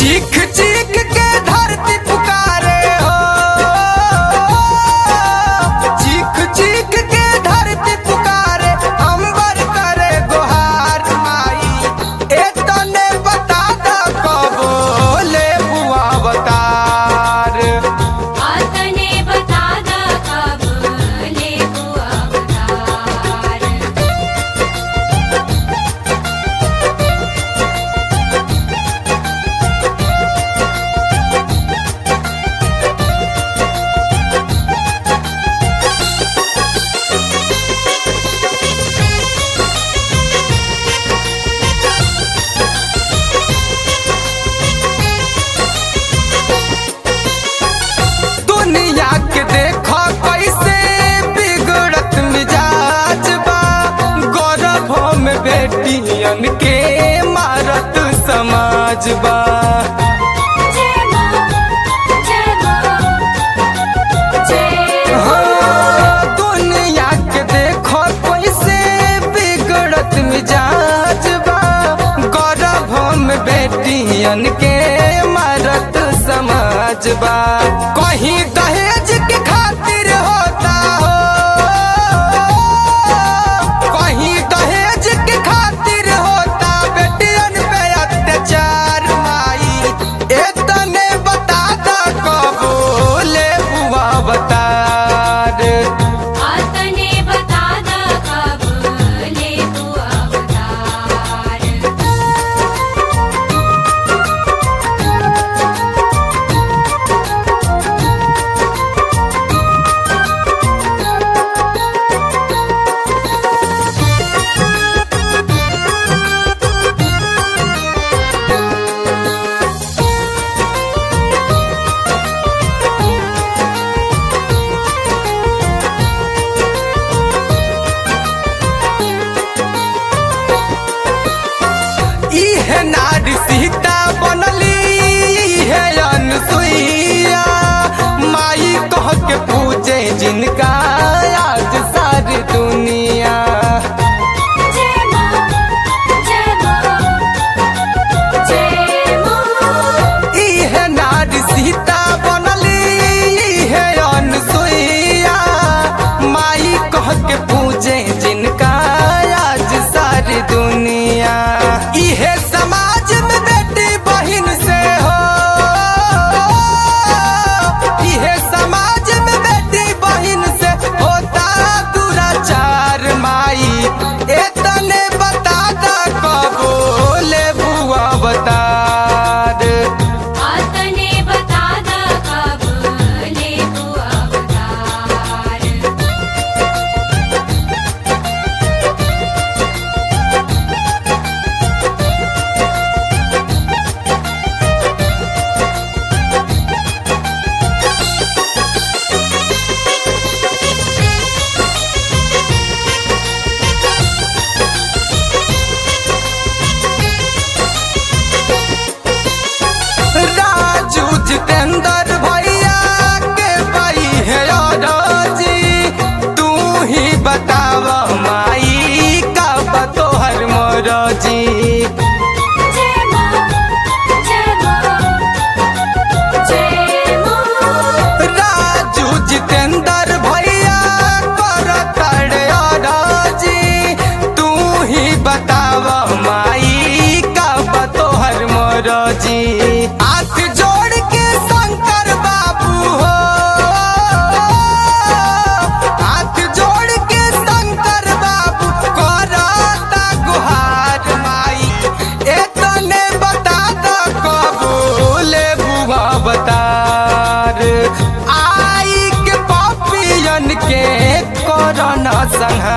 चीख चीख के धरती पुकारे हो, चीख चीख के धरती पुकारे, अंबर करे गुहार माई। एतने बता दा कबो ले बुआ अवतार, आतने बता दा कब लेबू अवतार। दुनिया के देखो कैसे बिगड़त मिजाज बा, गौरव में बेटियन के मारत समाज बा। जय मां, जय मां, जय हाँ, दुनिया के देखो कैसे बिगड़त मिजाज बा, गौरव में बेटियन के मारत समाज बा। कहीं दहेज के खातिर होता हो, कहीं दहेज के खातिर होता बेटियन पे अत्याचार माई। एतने बता दा कबो ले बुआ अवतार, आतने बता दा कब लेबू अवतार। इहे नारी सीता बनली, इहे अनसुईया माई कह के पूजे जिनका आज सारी दुनिया। जय मां, जय मां, जय मां। इहे नारी सीता बनली, इहे अनसुईया माई कह के पूजे जिनका आज सारी दुनिया। इहे समाज में बेटी बहिन से हो, इहे समाज में बेटी बहिन से होता दुराचार माई। एतने बता दा कबो ले बुआ अवतार, आतने बता दा कब लेबू अवतार। राजू जितेंद्र भैया के भाई है राजी, तू ही बताव माई का बतोहर मोरजी। जय मां, जय मां, जय मां। राजू जितेंद्र भैया कर तड़े राजी, तू ही बताव माई का बतोहर मोरजी। हाथ जोड़ के शंकर बाबू हो, हाथ जोड़ के शंकर बाबू करता गुहार माई। एतने बता दा कबो ले बुआ अवतार, आई के पापियन के कोरोना संहार।